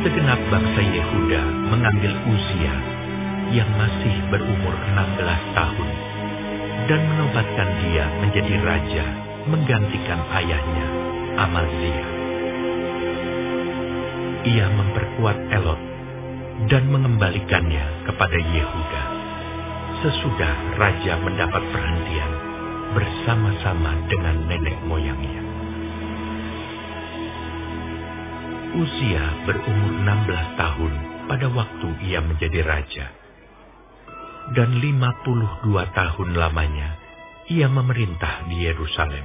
Segenap bangsa Yehuda mengambil Uzia yang masih berumur 16 tahun dan menobatkan dia menjadi raja menggantikan ayahnya Amazia. Ia memperkuat Elot dan mengembalikannya kepada Yehuda sesudah raja mendapat perhentian bersama-sama dengan nenek moyangnya. Uzia berumur 16 tahun pada waktu ia menjadi raja. Dan 52 tahun lamanya ia memerintah di Yerusalem.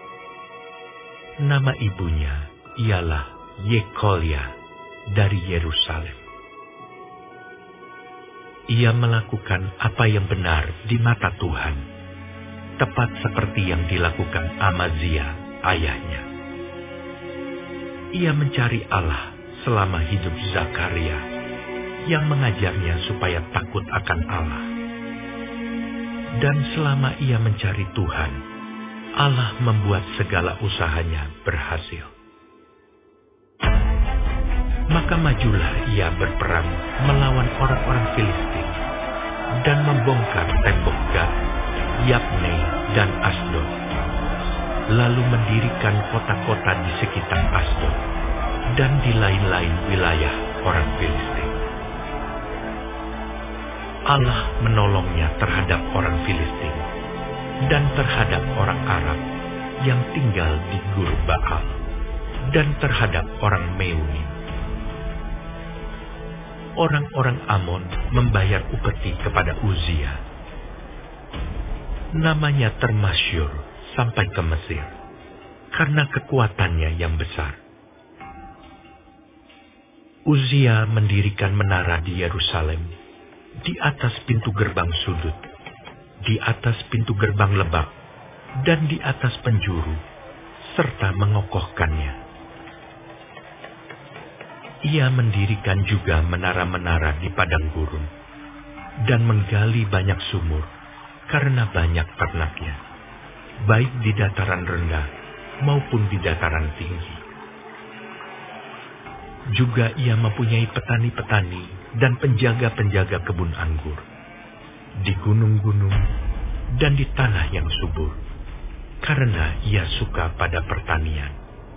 Nama ibunya ialah Yekolia dari Yerusalem. Ia melakukan apa yang benar di mata Tuhan, tepat seperti yang dilakukan Amazia ayahnya. Ia mencari Allah selama hidup Zakaria, yang mengajarnya supaya takut akan Allah. Dan selama ia mencari Tuhan, Allah membuat segala usahanya berhasil. Maka majulah ia berperang melawan orang-orang Filistin dan membongkar tembok Gat, Yabne, dan Asdod. Lalu mendirikan kota-kota di sekitar Asdod dan di lain-lain wilayah orang Filistin. Allah menolongnya terhadap orang Filistin dan terhadap orang Arab yang tinggal di Gur Baal dan terhadap orang Meunim. Orang-orang Amon membayar upeti kepada Uzia. Namanya termasyhur sampai ke Mesir karena kekuatannya yang besar. Uzia mendirikan menara di Yerusalem, di atas pintu gerbang sudut, di atas pintu gerbang lebak, dan di atas penjuru, serta mengokohkannya. Ia mendirikan juga menara-menara di padang gurun, dan menggali banyak sumur, karena banyak ternaknya, baik di dataran rendah maupun di dataran tinggi. Juga ia mempunyai petani-petani dan penjaga-penjaga kebun anggur, di gunung-gunung dan di tanah yang subur, karena ia suka pada pertanian.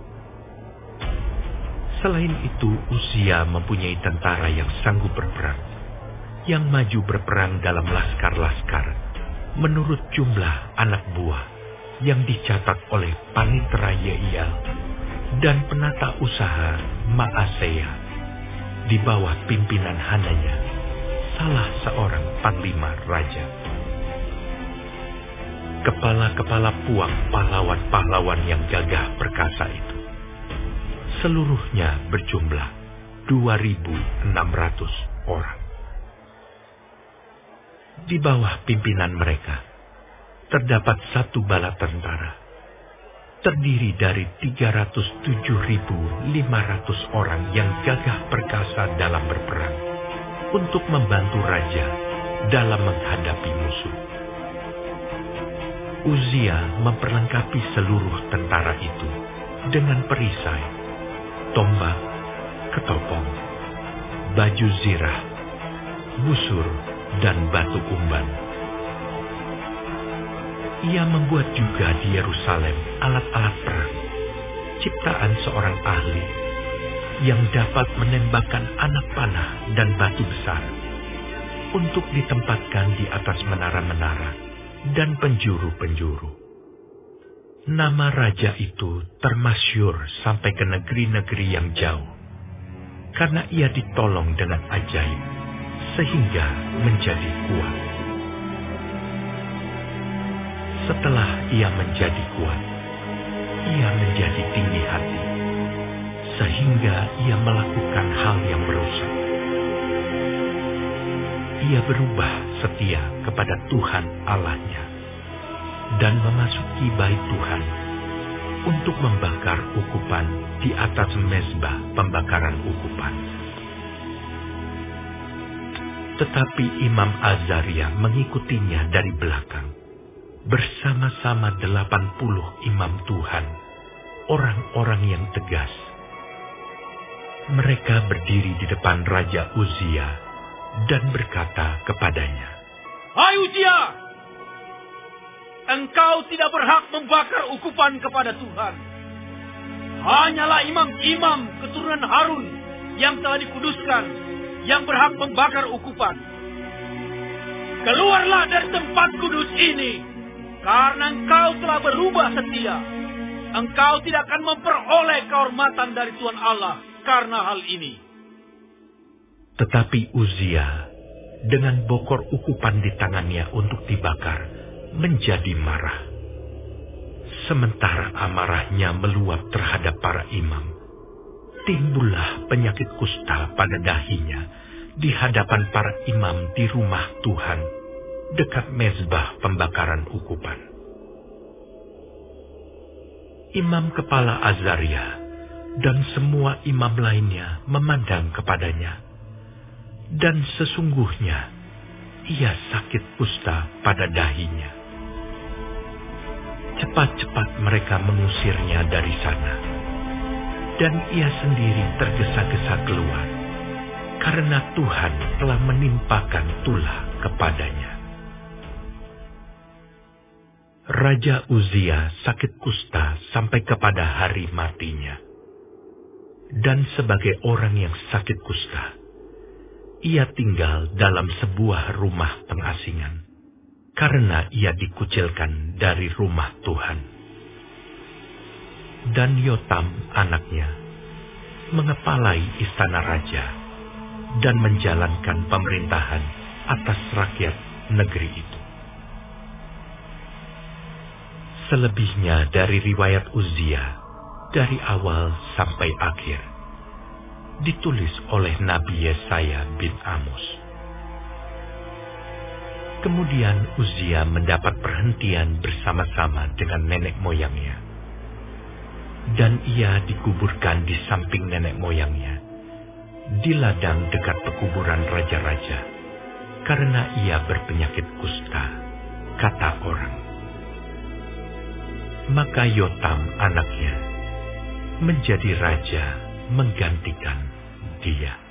Selain itu, Uzia mempunyai tentara yang sanggup berperang, yang maju berperang dalam laskar-laskar, menurut jumlah anak buah yang dicatat oleh Panitera Yeiel dan penata usaha Maaseya, di bawah pimpinan Hananya, salah seorang panglima raja. Kepala-kepala puak pahlawan-pahlawan yang gagah perkasa itu, seluruhnya berjumlah 2.600 orang. Di bawah pimpinan mereka, terdapat satu bala tentara, terdiri dari 307.500 orang yang gagah perkasa dalam berperang, untuk membantu raja dalam menghadapi musuh. Uzia memperlengkapi seluruh tentara itu dengan perisai, tombak, ketopong, baju zirah, busur, dan batu umban. Ia membuat juga di Yerusalem alat-alat perang, ciptaan seorang ahli, yang dapat menembakkan anak panah dan batu besar, untuk ditempatkan di atas menara-menara dan penjuru-penjuru. Nama raja itu termasyhur sampai ke negeri-negeri yang jauh, karena ia ditolong dengan ajaib, sehingga menjadi kuat. Setelah ia menjadi kuat, ia menjadi tinggi hati, sehingga ia melakukan hal yang merusak. Ia berubah setia kepada Tuhan Allahnya, dan memasuki bait Tuhan untuk membakar ukupan di atas mezbah pembakaran ukupan. Tetapi Imam Azaria mengikutinya dari belakang, bersama-sama 80 imam Tuhan, orang-orang yang tegas. Mereka berdiri di depan Raja Uzia dan berkata kepadanya, "Hai Uzia, engkau tidak berhak membakar ukupan kepada Tuhan. Hanyalah imam-imam keturunan Harun yang telah dikuduskan yang berhak membakar ukupan. Keluarlah dari tempat kudus ini, karena engkau telah berubah setia. Engkau tidak akan memperoleh kehormatan dari Tuhan Allah karena hal ini." Tetapi Uzia, dengan bokor ukupan di tangannya untuk dibakar, menjadi marah. Sementara amarahnya meluap terhadap para imam, timbullah penyakit kusta pada dahinya di hadapan para imam di rumah Tuhan, dekat mezbah pembakaran ukupan. Imam kepala Azaria dan semua imam lainnya memandang kepadanya, dan sesungguhnya ia sakit kusta pada dahinya. Cepat-cepat mereka mengusirnya dari sana, dan ia sendiri tergesa-gesa keluar, karena Tuhan telah menimpakan tulah kepadanya. Raja Uzia sakit kusta sampai kepada hari matinya. Dan sebagai orang yang sakit kusta, ia tinggal dalam sebuah rumah pengasingan, karena ia dikucilkan dari rumah Tuhan. Dan Yotam anaknya mengepalai istana raja dan menjalankan pemerintahan atas rakyat negeri itu. Selebihnya dari riwayat Uzia, dari awal sampai akhir, ditulis oleh Nabi Yesaya bin Amos. Kemudian Uzia mendapat perhentian bersama-sama dengan nenek moyangnya, dan ia dikuburkan di samping nenek moyangnya, di ladang dekat pekuburan raja-raja, karena ia berpenyakit kusta, kata orang. Maka Yotam anaknya menjadi raja menggantikan dia.